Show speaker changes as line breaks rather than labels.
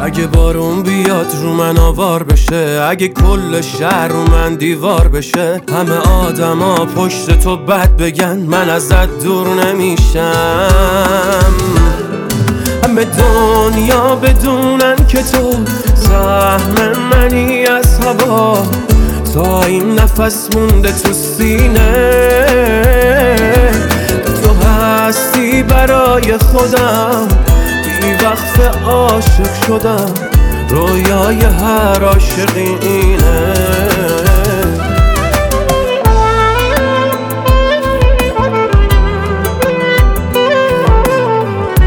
اگه بارون بیاد رو من آوار بشه، اگه کل شهر رو من دیوار بشه، همه آدما پشت تو بد بگن، من ازت دور نمیشم. همه دنیا بدونن که تو سهم منی از هوا، تا این نفس مونده تو سینه، تو هستی برای خودم، بی وقف عاشق شدم، رویای هر عاشقی اینه.